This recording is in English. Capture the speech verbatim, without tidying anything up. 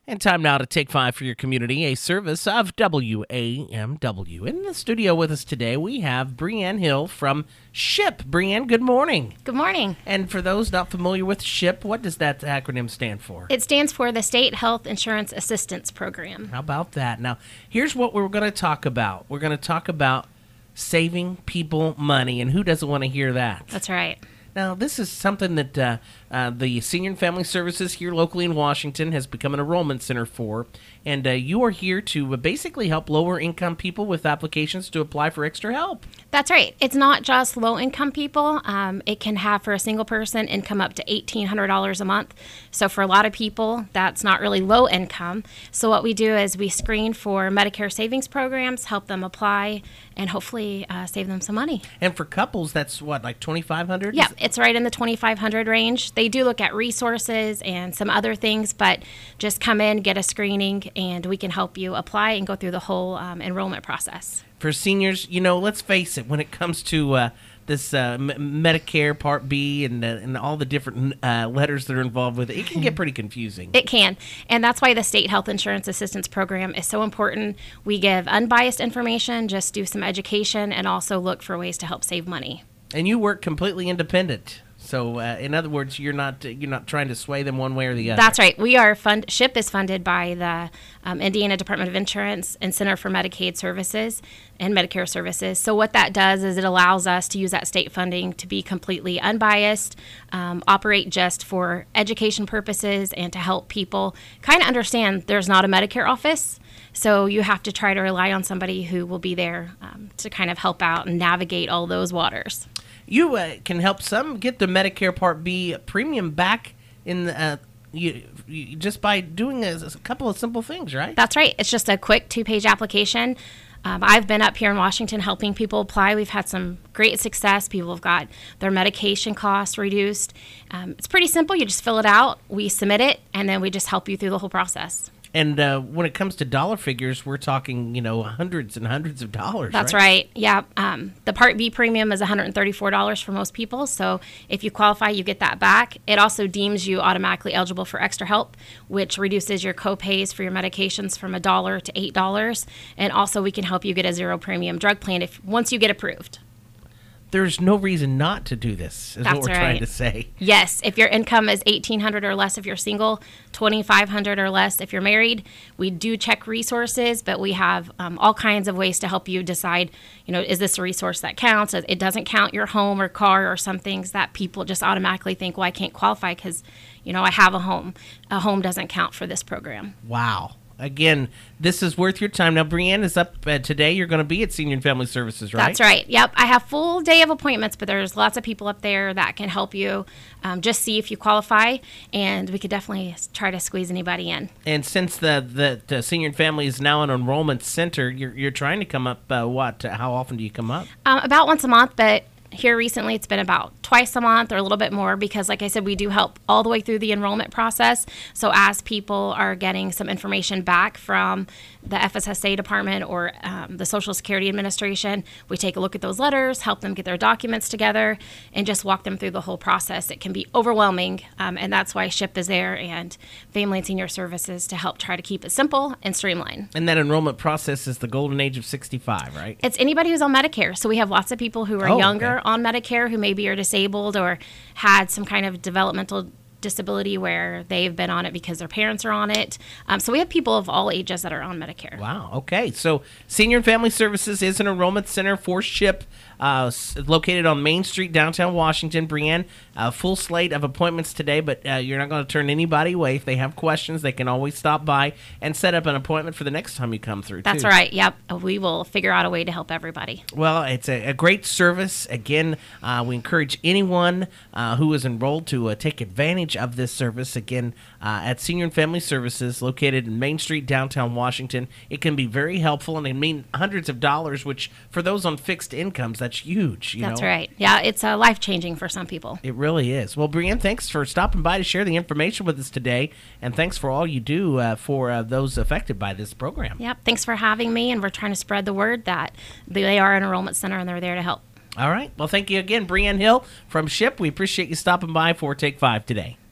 And time now to take five for your community, a service of W A M W. In the studio with us today, we have Breanne Hill from SHIP. Breanne, good morning. Good morning. And for those not familiar with SHIP, what does that acronym stand for? It stands for the State Health Insurance Assistance Program. How about that? Now, here's what we're going to talk about. We're going to talk about saving people money, and who doesn't want to hear that? That's right. Now, this is something that uh, uh, the Senior and Family Services here locally in Washington has become an enrollment center for, and uh, you are here to uh, basically help lower-income people with applications to apply for extra help. That's right. It's not just low-income people. Um, it can have, for a single person, income up to eighteen hundred dollars a month. So for a lot of people, that's not really low income. So what we do is we screen for Medicare savings programs, help them apply, and hopefully uh, save them some money. And for couples, that's what, like twenty-five hundred dollars? Yeah, it's right in the twenty-five hundred dollars range. They do look at resources and some other things, but just come in, get a screening, and we can help you apply and go through the whole um, enrollment process. For seniors, you know, let's face it, when it comes to uh, this uh, M- Medicare Part B and, uh, and all the different uh, letters that are involved with it, it can get pretty confusing. It can, and that's why the State Health Insurance Assistance Program is so important. We give unbiased information, just do some education, and also look for ways to help save money. And you work completely independent. So, uh, in other words, you're not you're not trying to sway them one way or the other. That's right. We are fund. SHIP is funded by the um, Indiana Department of Insurance and Center for Medicaid Services and Medicare Services. So what that does is it allows us to use that state funding to be completely unbiased, um, operate just for education purposes, and to help people kind of understand there's not a Medicare office. So you have to try to rely on somebody who will be there um, to kind of help out and navigate all those waters. You uh, can help some get the Medicare Part B premium back in the, uh, you, you, just by doing a, a couple of simple things, right? That's right. It's just a quick two-page application. Um, I've been up here in Washington helping people apply. We've had some great success. People have got their medication costs reduced. Um, it's pretty simple. You just fill it out, we submit it, and then we just help you through the whole process. And uh, when it comes to dollar figures, we're talking, you know, hundreds and hundreds of dollars. That's right. right. Yeah. Um, the Part B premium is one hundred thirty-four dollars for most people. So if you qualify, you get that back. It also deems you automatically eligible for extra help, which reduces your co-pays for your medications from a dollar to eight dollars. And also we can help you get a zero premium drug plan if once you get approved. There's no reason not to do this, is That's what we're right. trying to say. Yes, if your income is eighteen hundred dollars or less if you're single, twenty-five hundred dollars or less if you're married. We do check resources, but we have um, all kinds of ways to help you decide, you know, is this a resource that counts? It doesn't count your home or car or some things that people just automatically think, well, I can't qualify because, you know, I have a home. A home doesn't count for this program. Wow. Again, this is worth your time. Now, Breanne is up uh, today. You're going to be at Senior and Family Services, right? That's right. Yep. I have full day of appointments, but there's lots of people up there that can help you um, just see if you qualify, and we could definitely try to squeeze anybody in. And since the, the, the Senior and Family is now an enrollment center, you're, you're trying to come up, uh, what? How often do you come up? Um, about once a month, but here recently it's been about twice a month or a little bit more because, like I said, we do help all the way through the enrollment process. So as people are getting some information back from the F S S A department or um, the Social Security Administration, we take a look at those letters, help them get their documents together, and just walk them through the whole process. It can be overwhelming, um, and that's why SHIP is there and Family and Senior Services to help try to keep it simple and streamlined. And that enrollment process is the golden age of sixty-five, right? It's anybody who's on Medicare. So we have lots of people who are Oh, younger okay. on Medicare who maybe are disabled or had some kind of developmental disability where they've been on it because their parents are on it. Um, so we have people of all ages that are on Medicare. Wow. Okay. So Senior and Family Services is an enrollment center for SHIP, uh, s- located on Main Street, downtown Washington. Breanne, a full slate of appointments today, but uh, you're not going to turn anybody away. If they have questions, they can always stop by and set up an appointment for the next time you come through. That's too. right. Yep. We will figure out a way to help everybody. Well, it's a, a great service. Again, uh, we encourage anyone uh, who is enrolled to uh, take advantage of this service. Again, uh, at Senior and Family Services, located in Main Street, downtown Washington. It can be very helpful, and it mean hundreds of dollars, which for those on fixed incomes, that's huge. You That's know? right. Yeah, it's uh, life-changing for some people. It really is. Well, Breanne, thanks for stopping by to share the information with us today, and thanks for all you do uh, for uh, those affected by this program. Yep. Thanks for having me, and we're trying to spread the word that they are an enrollment center and they're there to help. All right. Well, thank you again, Breanne Hill from SHIP. We appreciate you stopping by for Take Five today.